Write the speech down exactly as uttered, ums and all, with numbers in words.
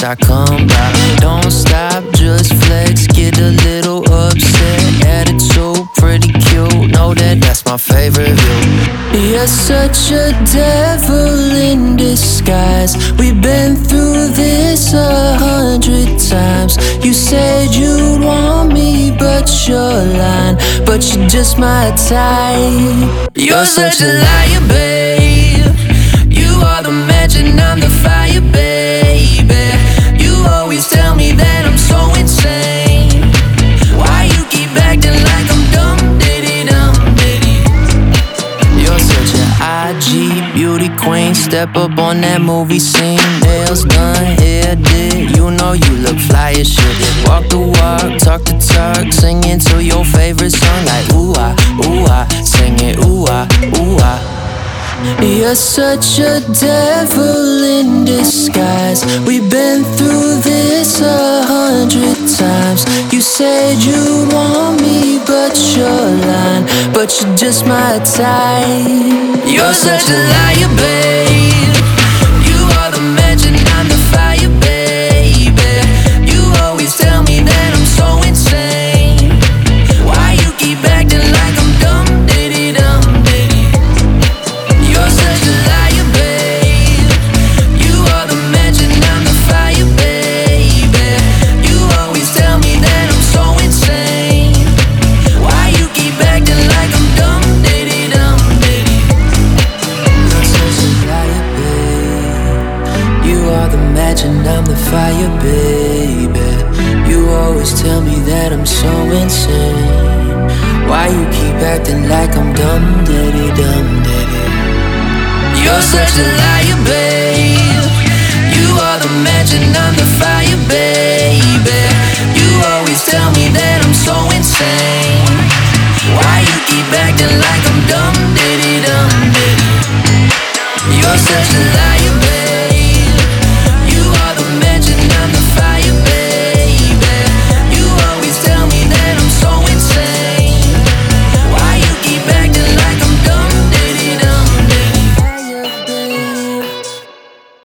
chance I come by. Don't stop, just flex, get a little upset. Attitude pretty cute, know that that's my favorite view. You're such a devil in disguise. We've been through this a hundred times. You said you'd want me, but you're lying. But you're just my type. You're such a liar, babe. You are the match and I'm the fire, baby. You always tell me that I'm so insane. Why you keep acting like I'm dumb, diddy dum diddy? You're such an I G beauty queen. Step up on that movie scene. Nails done, hair did. You know you look fly as shit. Walk the walk, talk the talk, singing to your favorite song like ooh ah, ooh ah, sing it ooh ah, ooh ah. You're such a devil in disguise. We've been through this a hundred times. You said you want me, but you're lying. But you're just my type. You're such a liar, babe. You are the match and I'm the fire, baby. You always tell me that I'm so insane. Why you keep acting like I'm dumb, diddy dum diddy? You're such a liar, babe. You are the match and I'm the fire, baby. You always tell me that I'm so insane. Why you keep acting like I'm dumb, diddy dum diddy? You're such a liar, babe. You are the match and I'm the fire, baby. You always tell me that I'm so insane. Why you keep acting like I'm dumb, diddy dum diddy? You're such a liar, babe. You are the match and I'm the fire, baby. You always tell me that I'm so insane. Why you keep acting like